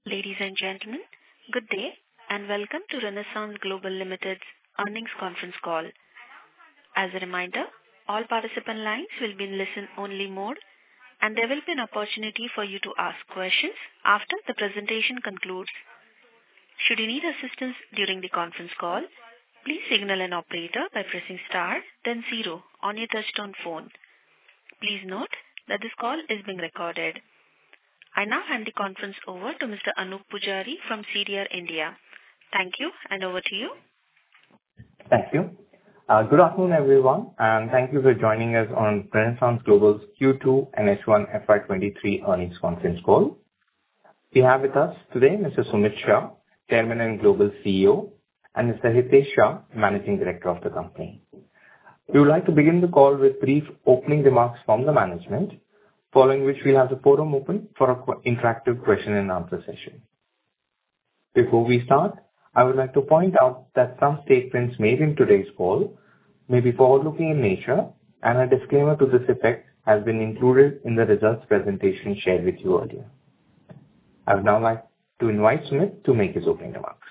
Ladies and gentlemen, good day and welcome to Renaissance Global Limited's earnings conference call. As a reminder, all participant lines will be in listen-only mode, and there will be an opportunity for you to ask questions after the presentation concludes. Should you need assistance during the conference call, please signal an operator by pressing star, then 0 on your touchtone phone. Please note that this call is being recorded. I now hand the conference over to Mr. Anup Pujari from CDR India. Thank you, and over to you. Thank you. Good afternoon, everyone, and thank you for joining us on Renaissance Global's Q2 and H1 FY23 earnings conference call. We have with us today Mr. Sumit Shah, Chairman and Global CEO, and Mr. Hitesh Shah, Managing Director of the company. We would like to begin the call with brief opening remarks from the management, following which we'll have the forum open for an interactive question and answer session. Before we start, I would like to point out that some statements made in today's call may be forward-looking in nature, and a disclaimer to this effect has been included in the results presentation shared with you earlier. I would now like to invite Sumit to make his opening remarks.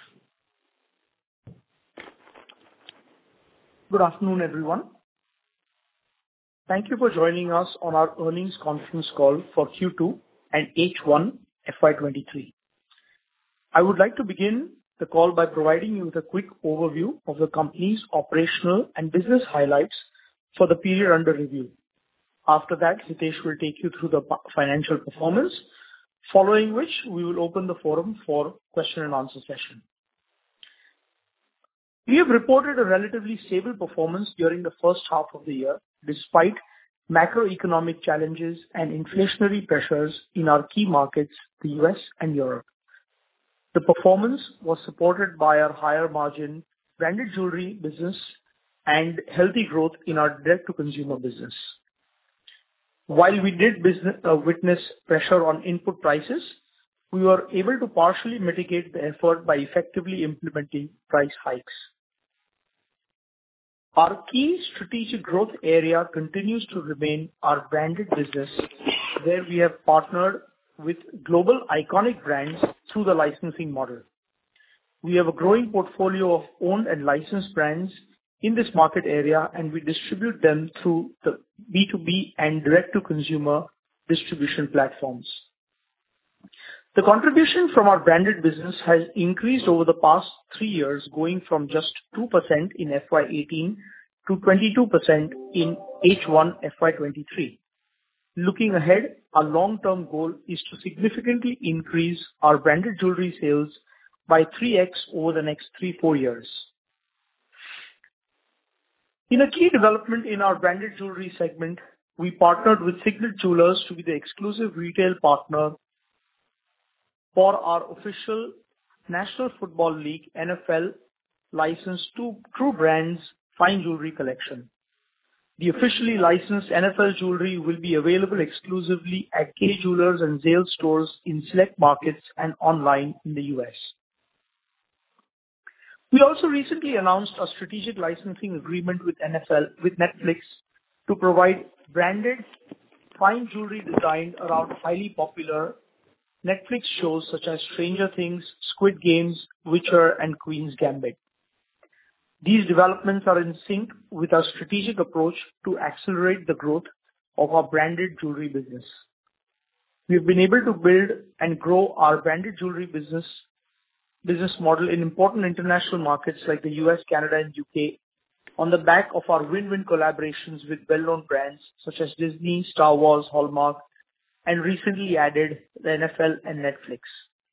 Good afternoon, everyone. Thank you for joining us on our earnings conference call for Q2 and H1 FY23. I would like to begin the call by providing you with a quick overview of the company's operational and business highlights for the period under review. After that, Hitesh will take you through the financial performance, following which we will open the forum for question and answer session. We have reported a relatively stable performance during the first half of the year, despite macroeconomic challenges and inflationary pressures in our key markets, the US and Europe. The performance was supported by our higher margin branded jewelry business and healthy growth in our direct-to-consumer business. While we did witness pressure on input prices, we were able to partially mitigate the effort by effectively implementing price hikes. Our key strategic growth area continues to remain our branded business, where we have partnered with global iconic brands through the licensing model. We have a growing portfolio of owned and licensed brands in this market area, and we distribute them through the B2B and direct-to-consumer distribution platforms. The contribution from our branded business has increased over the past 3 years, going from just 2% in FY18 to 22% in H1 FY23. Looking ahead, our long-term goal is to significantly increase our branded jewelry sales by 3x over the next 3-4 years. In a key development in our branded jewelry segment, we partnered with Signet Jewelers to be the exclusive retail partner for our official National Football League NFL licensed to True Brands fine jewelry collection. The officially licensed NFL jewelry will be available exclusively at Kay Jewelers and Zales stores in select markets and online in the US. We also recently announced a strategic licensing agreement with Netflix to provide branded fine jewelry designed around highly popular Netflix shows such as Stranger Things, Squid Games, Witcher, and Queen's Gambit. These developments are in sync with our strategic approach to accelerate the growth of our branded jewelry business. We have been able to build and grow our branded jewelry business model in important international markets like the US, Canada, and UK on the back of our win-win collaborations with well-known brands such as Disney, Star Wars, Hallmark, and recently added the NFL and Netflix.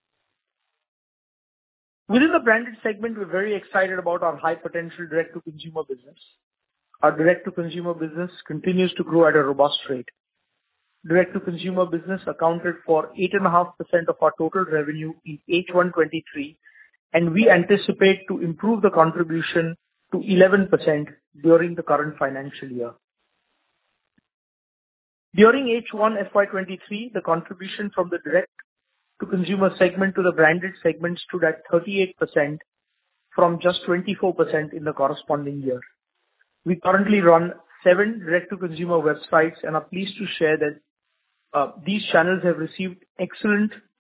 Within the branded segment, we're very excited about our high-potential direct-to-consumer business. Our direct-to-consumer business continues to grow at a robust rate. Direct-to-consumer business accounted for 8.5% of our total revenue in H123, and we anticipate to improve the contribution to 11% during the current financial year. During H1 FY23, the contribution from the direct-to-consumer segment to the branded segment stood at 38% from just 24% in the corresponding year. We currently run 7 direct-to-consumer websites and are pleased to share that these channels have received excellent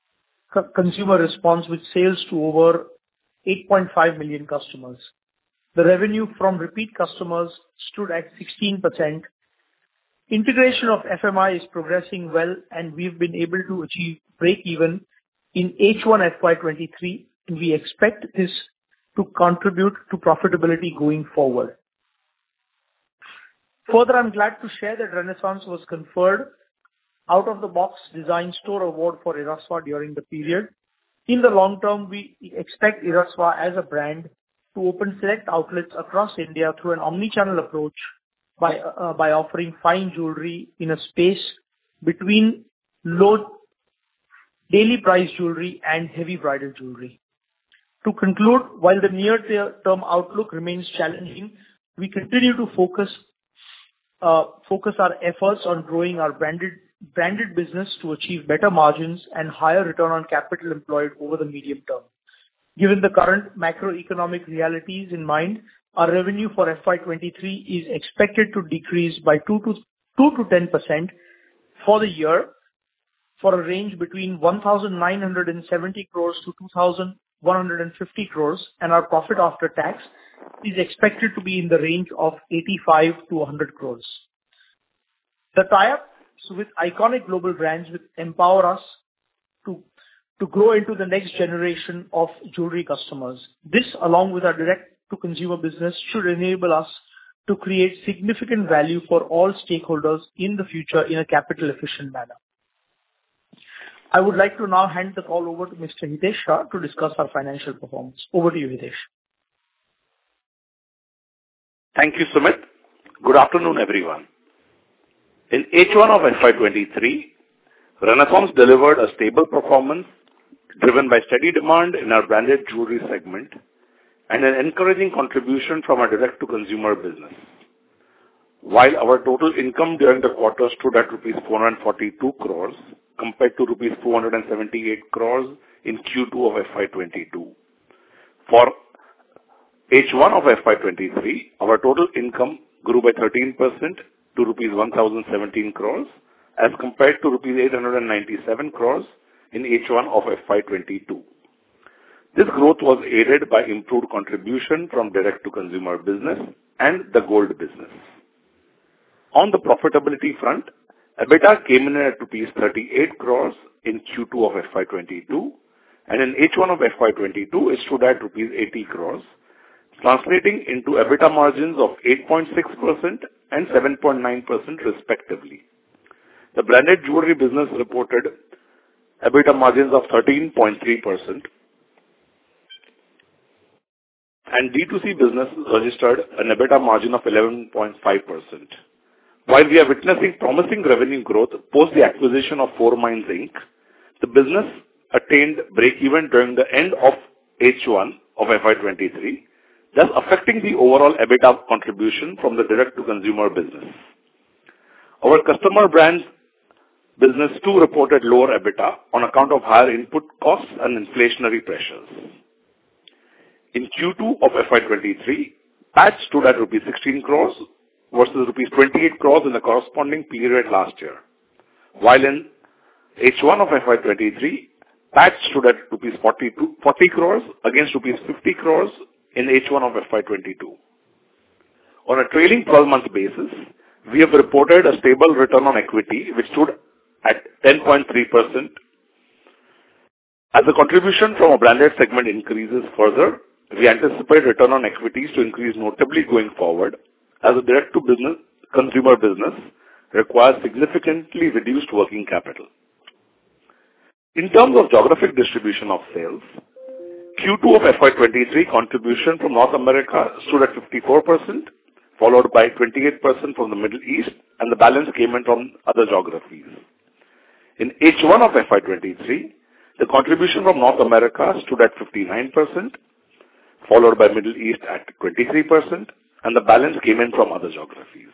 consumer response with sales to over 8.5 million customers. The revenue from repeat customers stood at 16%. Integration of FMI is progressing well, and we've been able to achieve break-even in H1 FY23, and we expect this to contribute to profitability going forward. Further, I'm glad to share that Renaissance was conferred Out-of-the-Box Design Store Award for Irasva during the period. In the long term, we expect Irasva as a brand to open select outlets across India through an omni-channel approach by offering fine jewelry in a space between low daily price jewelry and heavy bridal jewelry. To conclude, while the near-term outlook remains challenging, we continue to focus our efforts on growing our branded business to achieve better margins and higher return on capital employed over the medium term. Given the current macroeconomic realities in mind, our revenue for FY23 is expected to decrease by 2 to 10% for the year, for a range between 1,970 crores to 2,150 crores, and our profit after tax is expected to be in the range of 85 to 100 crores. The tie-ups with iconic global brands will empower us to grow into the next generation of jewelry customers. This, along with our direct-to-consumer business, should enable us to create significant value for all stakeholders in the future in a capital-efficient manner. I would like to now hand the call over to Mr. Hitesh Shah to discuss our financial performance. Over to you, Hitesh. Thank you, Sumit. Good afternoon, everyone. In H1 of FY23, Renaissance delivered a stable performance driven by steady demand in our branded jewelry segment and an encouraging contribution from our direct-to-consumer business. While our total income during the quarter stood at rupees 442 crores compared to rupees 478 crores in Q2 of FY22. For H1 of FY23, our total income grew by 13% to rupees 1,017 crores as compared to rupees 897 crores in H1 of FY22. This growth was aided by improved contribution from direct-to-consumer business and the gold business. On the profitability front, EBITDA came in at rupees 38 crores in Q2 of FY22, and in H1 of FY22 it stood at rupees 80 crores, translating into EBITDA margins of 8.6% and 7.9% respectively. The branded jewelry business reported EBITDA margins of 13.3%, and D2C business registered an EBITDA margin of 11.5%. While we are witnessing promising revenue growth post the acquisition of Four Minds Inc., the business attained break-even during the end of H1 of FY23, thus affecting the overall EBITDA contribution from the direct-to-consumer business. Our customer brands business too reported lower EBITDA on account of higher input costs and inflationary pressures. In Q2 of FY23, PAT stood at rupees 16 crores versus rupees 28 crores in the corresponding period last year. While in H1 of FY23, PAT stood at rupees 40 crores against rupees 50 crores in H1 of FY22. On a trailing 12-month basis, we have reported a stable return on equity which stood at 10.3%. As the contribution from a branded segment increases further, we anticipate return on equities to increase notably going forward as a direct-to-consumer business requires significantly reduced working capital. In terms of geographic distribution of sales, Q2 of FY23 contribution from North America stood at 54%, followed by 28% from the Middle East, and the balance came in from other geographies. In H1 of FY23, the contribution from North America stood at 59%, followed by Middle East at 23%, and the balance came in from other geographies.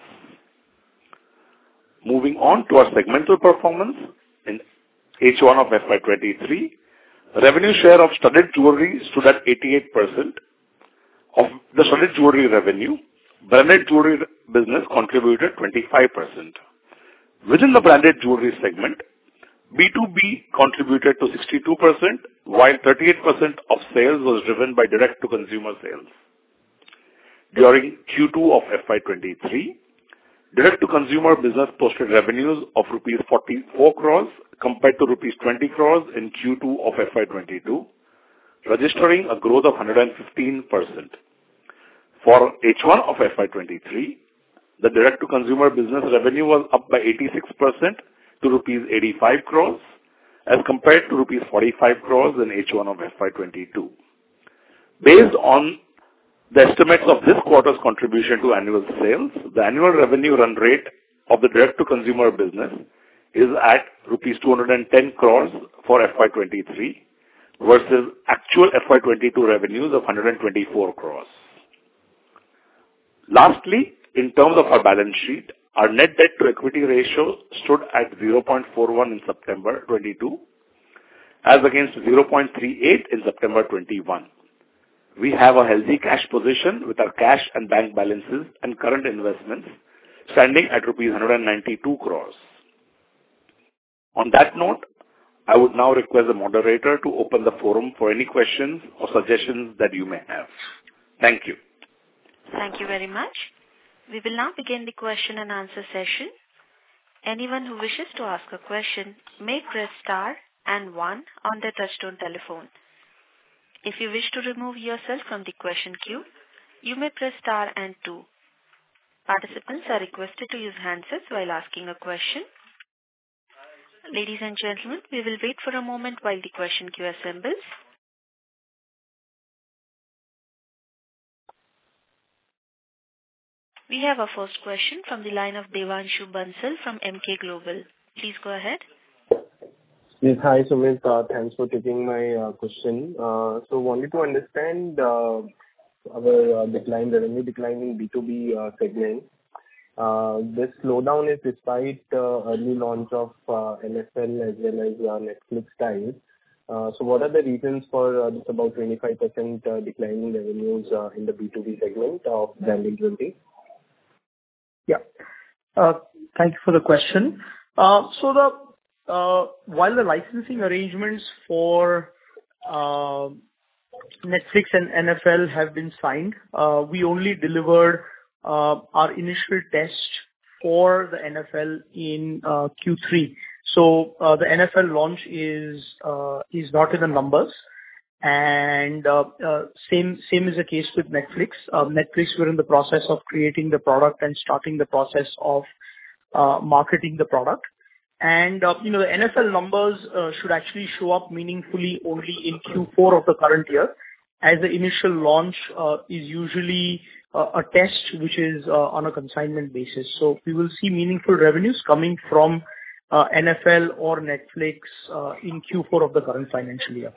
Moving on to our segmental performance, in H1 of FY23, revenue share of studded jewelry stood at 88%. Of the studded jewelry revenue, branded jewelry business contributed 25%. Within the branded jewelry segment, B2B contributed to 62%, while 38% of sales was driven by direct-to-consumer sales. During Q2 of FY23, direct-to-consumer business posted revenues of rupees 44 crores compared to rupees 20 crores in Q2 of FY22, registering a growth of 115%. For H1 of FY23, the direct-to-consumer business revenue was up by 86% to rupees 85 crores as compared to rupees 45 crores in H1 of FY22. Based on the estimates of this quarter's contribution to annual sales, the annual revenue run rate of the direct-to-consumer business is at rupees 210 crores for FY23 versus actual FY22 revenues of 124 crores. Lastly, in terms of our balance sheet, our net debt to equity ratio stood at 0.41 in September 22 as against 0.38 in September 21. We have a healthy cash position with our cash and bank balances and current investments standing at rupees 192 crores. On that note, I would now request the moderator to open the forum for any questions or suggestions that you may have. Thank you. Thank you very much. We will now begin the question and answer session. Anyone who wishes to ask a question may press star and 1 on their touchtone telephone. If you wish to remove yourself from the question queue, you may press star and 2. Participants are requested to use handsets while asking a question. Ladies and gentlemen, we will wait for a moment while the question queue assembles. We have our first question from the line of Devanshu Bansal from Emkay Global. Please go ahead. Yes, hi Sumit. Thanks for taking my question. So wanted to understand our revenue decline in B2B segment. This slowdown is despite early launch of NFL as well as Netflix Styles. So what are the reasons for this about 25% decline in revenues in the B2B segment of Branded Jewelry? Yeah. Thank you for the question. While the licensing arrangements for Netflix and NFL have been signed, we only delivered our initial test for the NFL in Q3. So the NFL launch is not in the numbers. And same is the case with Netflix. Netflix, we're in the process of creating the product and starting the process of marketing the product. And the NFL numbers should actually show up meaningfully only in Q4 of the current year, as the initial launch is usually a test which is on a consignment basis. So we will see meaningful revenues coming from NFL or Netflix in Q4 of the current financial year.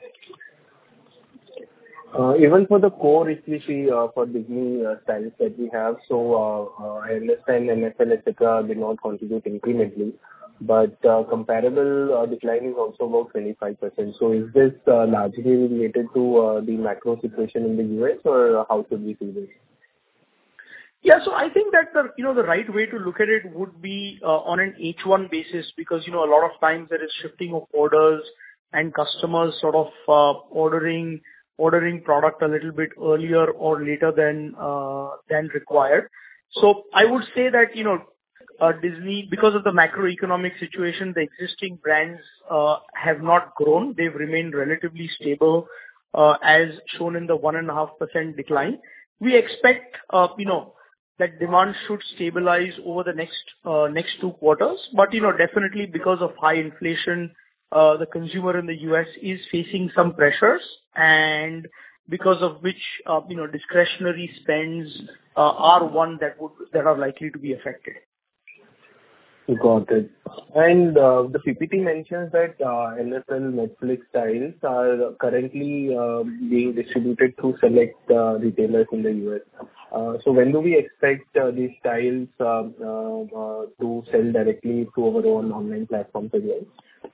Even for the core, if we see for Disney styles that we have, so I understand NFL, etc., did not contribute incrementally, but comparable decline is also about 25%. So is this largely related to the macro situation in the US, or how should we see this? Yeah, so I think that the right way to look at it would be on an H1 basis, because a lot of times there is shifting of orders and customers sort of ordering product a little bit earlier or later than required. So I would say that Disney, because of the macroeconomic situation, the existing brands have not grown. They've remained relatively stable, as shown in the 1.5% decline. We expect that demand should stabilize over the next 2 quarters, but definitely because of high inflation, the consumer in the US is facing some pressures, and because of which discretionary spends are one that are likely to be affected. Got it. And the PPT mentions that NFL Netflix styles are currently being distributed through select retailers in the US. So when do we expect these styles to sell directly to our own online platforms as well?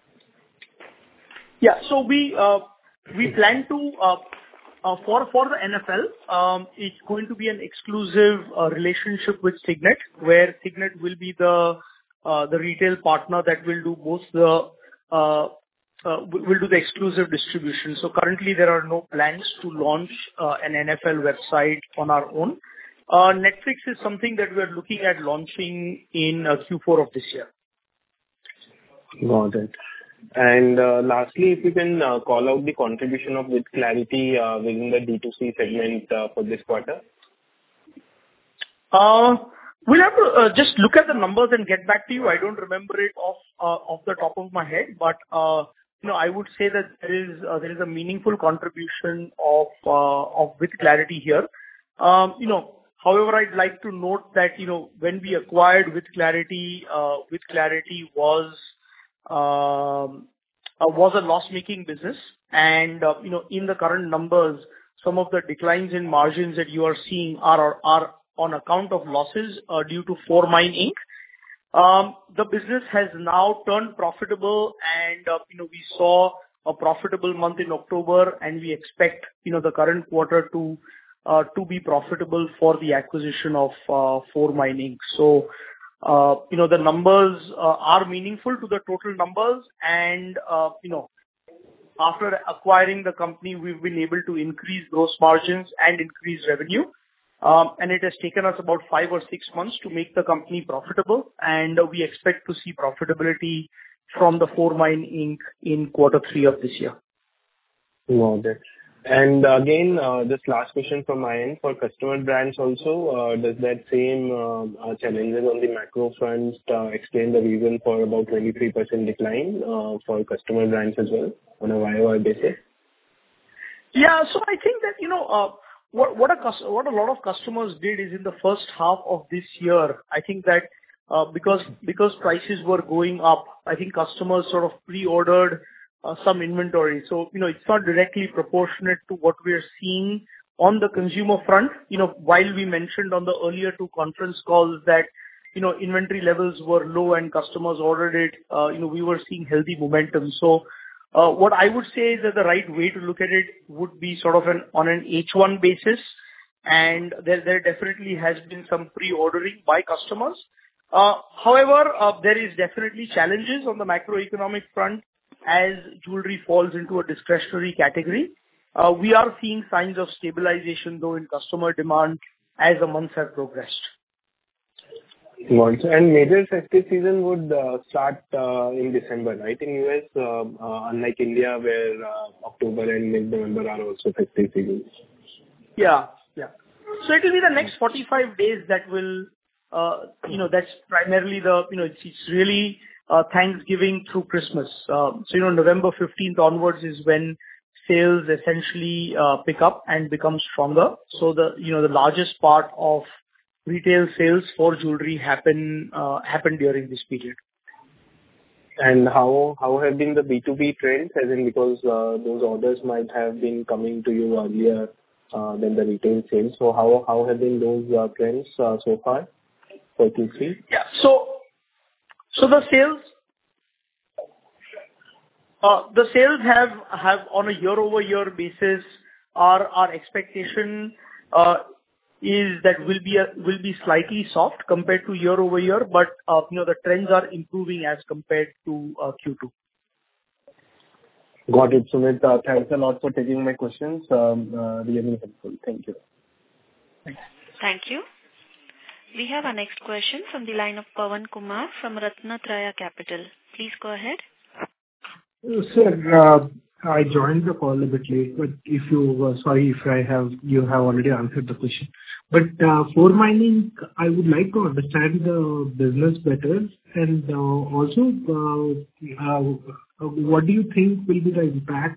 Yeah, so we plan to for the NFL, it's going to be an exclusive relationship with Signet, where Signet will be the retail partner that will do both the will do the exclusive distribution. So currently, there are no plans to launch an NFL website on our own. Netflix is something that we are looking at launching in Q4 of this year. Got it. And lastly, if you can call out the contribution of WithClarity within the D2C segment for this quarter. We'll have to just look at the numbers and get back to you. I don't remember it off the top of my head, but I would say that there is a meaningful contribution of WithClarity here. However, I'd like to note that when we acquired WithClarity, WithClarity was a loss-making business, and in the current numbers, some of the declines in margins that you are seeing are on account of losses due to 4Mine Inc. The business has now turned profitable, and we saw a profitable month in October, and we expect the current quarter to be profitable for the acquisition of 4Mine Inc. So the numbers are meaningful to the total numbers, and after acquiring the company, we've been able to increase gross margins and increase revenue. And it has taken us about 5 or 6 months to make the company profitable, and we expect to see profitability from the 4Mine Inc. in quarter 3 of this year. Got it. And again, just last question from my end. For customer brands also, does that same challenges on the macro front explain the reason for about 23% decline for customer brands as well on a YOY basis? Yeah. So I think that, what a lot of customers did is in the first half of this year, I think that because prices were going up, I think customers sort of pre-ordered some inventory. So, it's not directly proportionate to what we are seeing on the consumer front. While we mentioned on the earlier 2 conference calls that, inventory levels were low and customers ordered it, we were seeing healthy momentum. So, what I would say is that the right way to look at it would be sort of on an H1 basis, and there definitely has been some pre-ordering by customers. However, there is definitely challenges on the macroeconomic front as jewelry falls into a discretionary category. We are seeing signs of stabilization, though, in customer demand as the months have progressed. And major festive season would start in December, right? In US, unlike India, where October and mid-November are also festive seasons. Yeah. So it will be the next 45 days that will, that's primarily it's really Thanksgiving through Christmas. So, November 15th onwards is when sales essentially pick up and become stronger. So the largest part of retail sales for jewelry happen during this period. And how have been the B2B trends? As in, because those orders might have been coming to you earlier than the retail sales. So how have been those trends so far for Q3? Yeah. So the sales have on a year-over-year basis, our expectation is that will be slightly soft compared to year-over-year, but the trends are improving as compared to Q2. Got it, Sumit. Thanks a lot for taking my questions. Really helpful. Thank you. Thanks. Thank you. We have our next question from the line of Pawan Kumar from Ratnatraya Capital. Please go ahead. Sir, I joined the call a bit late, but sorry if you have already answered the question. But 4Mine Inc., I would like to understand the business better, and also what do you think will be the impact?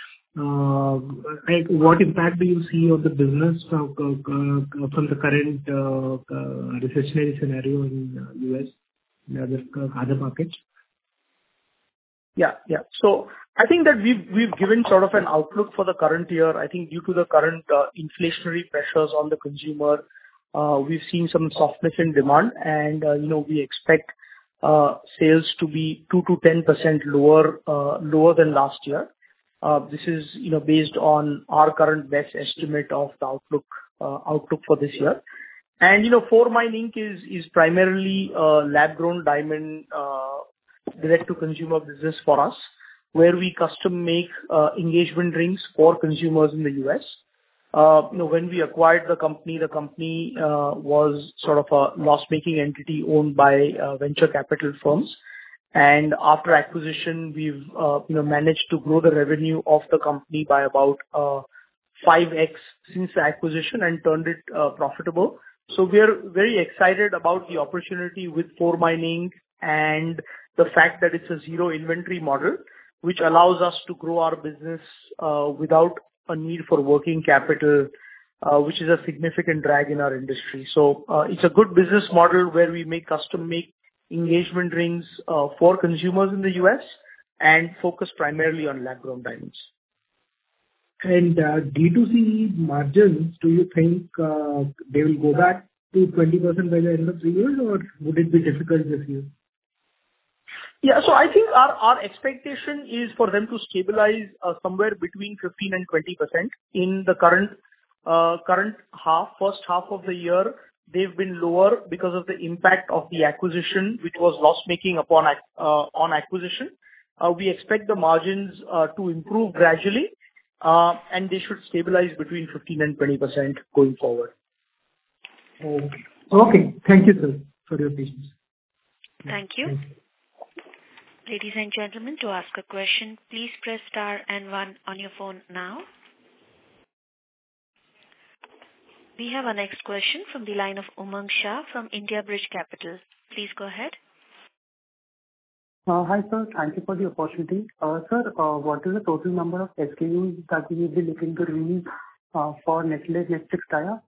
What impact do you see on the business from the current recessionary scenario in US and other markets? Yeah. So I think that we've given sort of an outlook for the current year. I think due to the current inflationary pressures on the consumer, we've seen some softness in demand, and we expect sales to be 2 to 10% lower than last year. This is based on our current best estimate of the outlook for this year. And 4Mine Inc. is primarily lab-grown diamond direct-to-consumer business for us, where we custom make engagement rings for consumers in the US. When we acquired the company was sort of a loss-making entity owned by venture capital firms. And after acquisition, we've managed to grow the revenue of the company by about 5x since the acquisition and turned it profitable. So we are very excited about the opportunity with 4Mining and the fact that it's a zero inventory model, which allows us to grow our business without a need for working capital, which is a significant drag in our industry. So it's a good business model where we make custom-made engagement rings for consumers in the US and focus primarily on lab-grown diamonds. And D2C margins, do you think they will go back to 20% by the end of the year, or would it be difficult this year? Yeah. So I think our expectation is for them to stabilize somewhere between 15 and 20% in the current first half of the year. They've been lower because of the impact of the acquisition, which was loss-making on acquisition. We expect the margins to improve gradually, and they should stabilize between 15 and 20% going forward. Okay. Thank you, sir, for your patience. Thank you. Ladies and gentlemen, to ask a question, please press star and 1 on your phone now. We have our next question from the line of Umang Shah from India Bridge Capital. Please go ahead. Hi, sir. Thank you for the opportunity. Sir, what is the total number of SKUs that we will be looking to release for Nestlé Next Xtaya?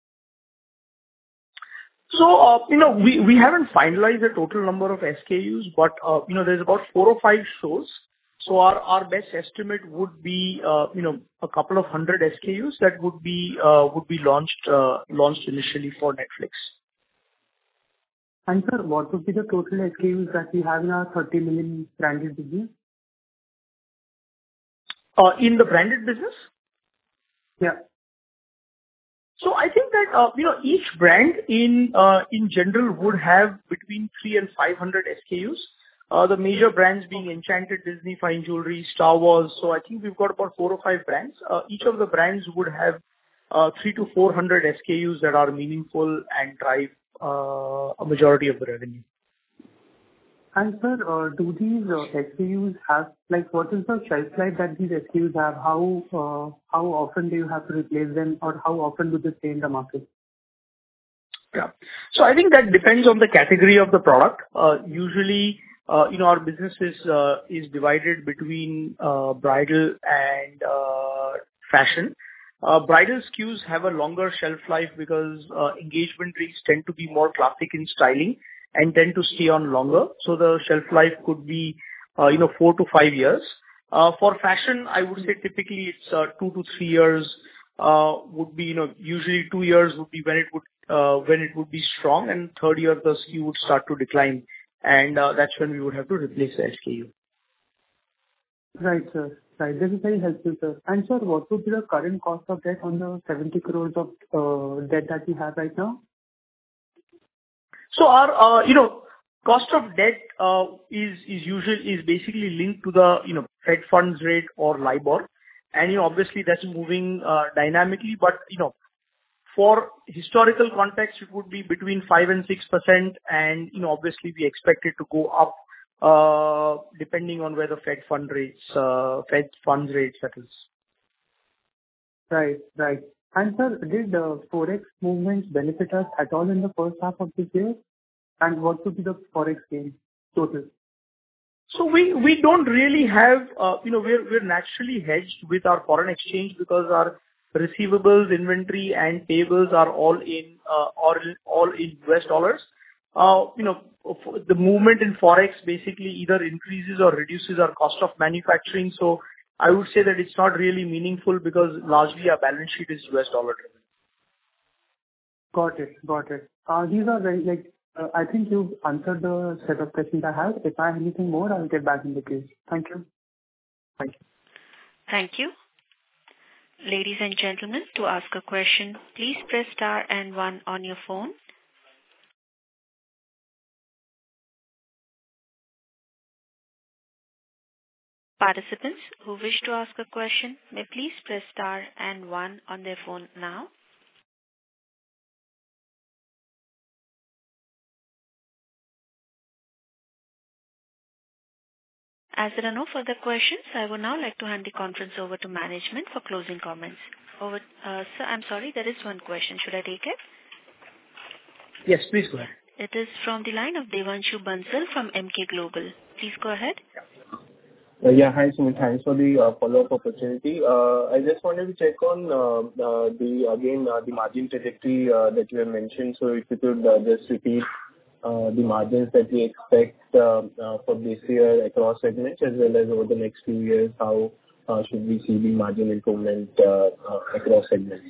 So, we haven't finalized the total number of SKUs, but, there's about 4 or 5 shows. So our best estimate would be, a couple of hundred SKUs that would be launched initially for Netflix. And sir, what would be the total SKUs that we have in our 30 million branded business? In the branded business? Yeah. So I think that, each brand in general would have between 300 and 500 SKUs. The major brands being Enchanted Disney Fine Jewelry, Star Wars. So I think we've got about 4 or 5 brands. Each of the brands would have 300 to 400 SKUs that are meaningful and drive a majority of the revenue. And sir, do these SKUs have, what is the shelf life that these SKUs have? How often do you have to replace them, or how often do they stay in the market? Yeah. So I think that depends on the category of the product. Usually, our business is divided between bridal and fashion. Bridal SKUs have a longer shelf life because engagement rings tend to be more classic in styling and tend to stay on longer. So the shelf life could be, 4 to 5 years. For fashion, I would say typically it's 2 to 3 years. Would be, usually 2 years would be when it would be strong, and third year the SKU would start to decline, and that's when we would have to replace the SKU. Right, sir. Right. This is very helpful, sir. And sir, what would be the current cost of debt on the 70 crores of debt that we have right now? So our, cost of debt is basically linked to the, Fed funds rate or LIBOR. And, obviously that's moving dynamically, but, for historical context, it would be between 5 and 6%. And, obviously we expect it to go up, depending on where the Fed funds rate settles. Right. Right. And sir, did Forex movements benefit us at all in the first half of this year? And what would be the Forex gain total? So we don't really have, we're naturally hedged with our foreign exchange because our receivables, inventory, and payables are all in US dollars. The movement in Forex basically either increases or reduces our cost of manufacturing. So I would say that it's not really meaningful because largely our balance sheet is US dollar driven. Got it. Got it. These are very, I think you've answered the set of questions I have. If I have anything more, I'll get back in the queue. Thank you. Thank you. Thank you. Ladies and gentlemen, to ask a question, please press star and 1 on your phone. Participants who wish to ask a question may please press star and one on their phone now. As there are no further questions, I would now like to hand the conference over to management for closing comments. Sir, I'm sorry, there is one question. Should I take it? Yes, please go ahead. It is from the line of Devanshu Bansal from Emkay Global. Please go ahead. Yeah, hi Sumit. Thanks for the follow-up opportunity. I just wanted to check on the margin trajectory that you have mentioned. So if you could just repeat the margins that we expect for this year across segments as well as over the next few years, how should we see the margin improvement across segments?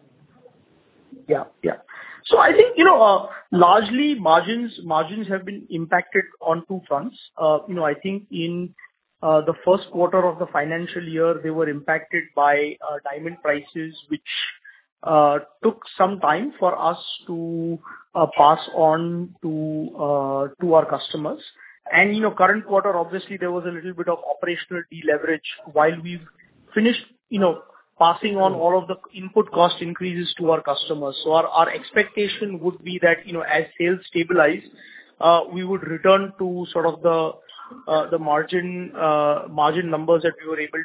Yeah. So I think, largely margins have been impacted on two fronts. I think in the first quarter of the financial year, they were impacted by diamond prices, which took some time for us to pass on to our customers. And, current quarter, obviously, there was a little bit of operational deleverage while we've finished, passing on all of the input cost increases to our customers. So our expectation would be that, as sales stabilize, we would return to sort of the margin numbers that we were able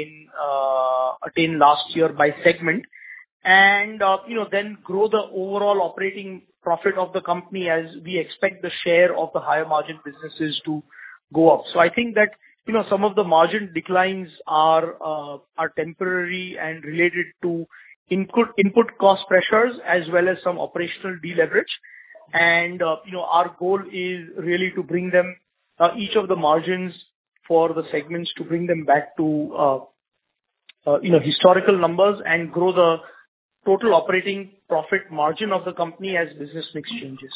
to attain last year by segment. And, then grow the overall operating profit of the company as we expect the share of the higher margin businesses to go up. So I think that, some of the margin declines are temporary and related to input cost pressures as well as some operational deleverage. And, our goal is really to bring them, each of the margins for the segments to bring them back to, historical numbers and grow the total operating profit margin of the company as business mix changes.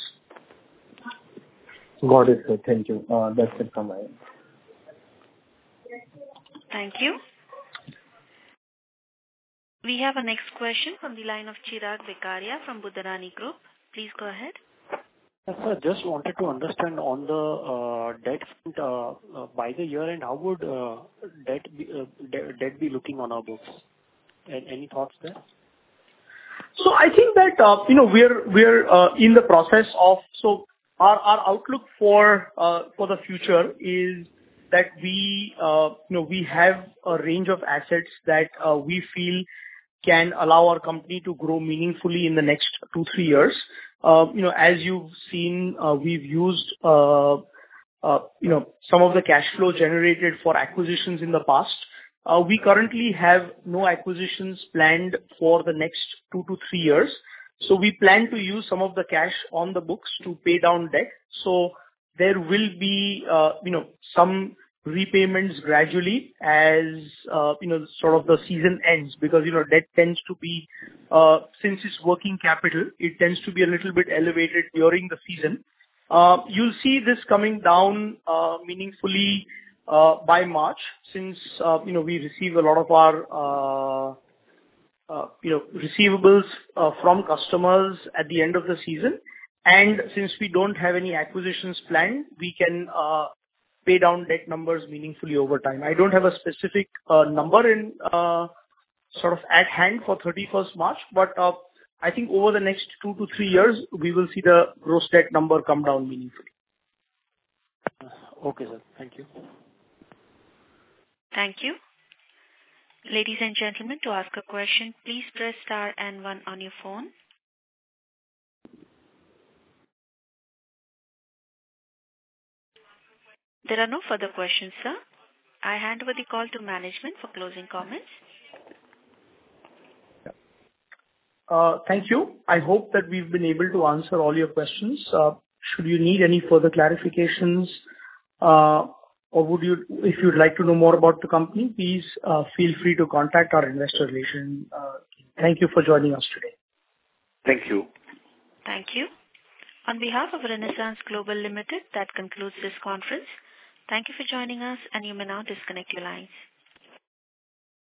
Got it, sir. Thank you. That's it from my end. Thank you. We have a next question from the line of Chirag Vekaria from Budharani Group. Please go ahead. Yes, sir. Just wanted to understand on the debt by the year end, how would debt be looking on our books? Any thoughts there? So I think that we're in the process of our outlook for the future is that we have a range of assets that we feel can allow our company to grow meaningfully in the next 2-3 years. As you've seen, we've used some of the cash flow generated for acquisitions in the past. We currently have no acquisitions planned for the next 2-3 years. So we plan to use some of the cash on the books to pay down debt. So there will be, some repayments gradually as, sort of the season ends because, debt tends to be, since it's working capital, it tends to be a little bit elevated during the season. You'll see this coming down meaningfully by March since, we receive a lot of our, receivables from customers at the end of the season. And since we don't have any acquisitions planned, we can pay down debt numbers meaningfully over time. I don't have a specific number in sort of at hand for 31st March, but I think over the next 2-3 years, we will see the gross debt number come down meaningfully. Okay, sir. Thank you. Thank you. Ladies and gentlemen, to ask a question, please press star and one on your phone. There are no further questions, sir. I hand over the call to management for closing comments. Thank you. I hope that we've been able to answer all your questions. Should you need any further clarifications, or if you'd like to know more about the company, please feel free to contact our investor relations. Thank you for joining us today. Thank you. Thank you. On behalf of Renaissance Global Limited, that concludes this conference. Thank you for joining us, and you may now disconnect your lines.